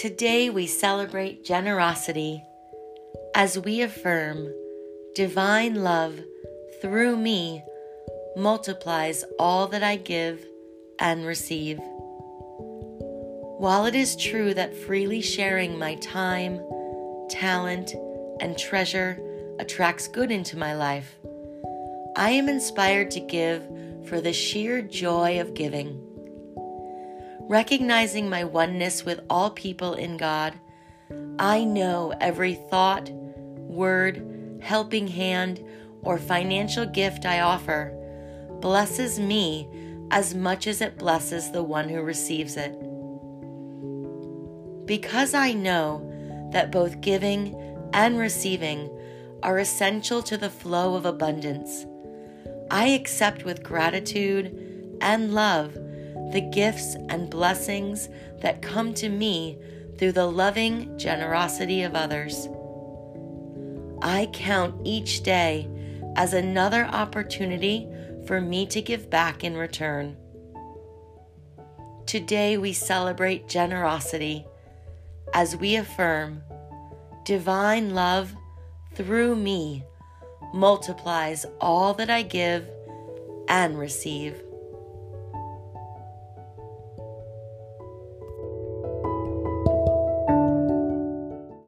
Today we celebrate generosity as we affirm divine love through me multiplies all that I give and receive. While it is true that freely sharing my time, talent, and treasure attracts good into my life, I am inspired to give for the sheer joy of giving. Recognizing my oneness with all people in God, I know every thought, word, helping hand, or financial gift I offer blesses me as much as it blesses the one who receives it. Because I know that both giving and receiving are essential to the flow of abundance, I accept with gratitude and love the gifts and blessings that come to me through the loving generosity of others. I count each day as another opportunity for me to give back in return. Today we celebrate generosity as we affirm divine love through me multiplies all that I give and receive.